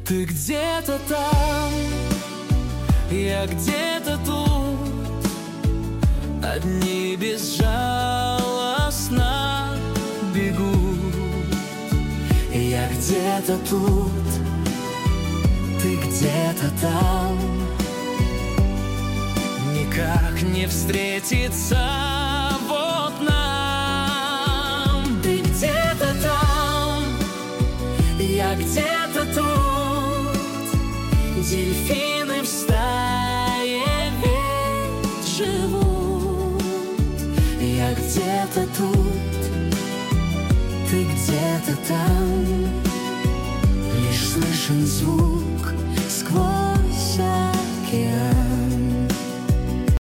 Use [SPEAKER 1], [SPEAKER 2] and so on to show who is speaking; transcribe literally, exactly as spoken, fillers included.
[SPEAKER 1] Ты где-то там, я где-то тут, одни безжалостно бегут. Я где-то тут, ты где-то там, никак не встретиться вот нам. Ты где-то там, я где-то тут, дельфины в стае ведь живут. Я где-то тут, ты где-то там, лишь слышен звук сквозь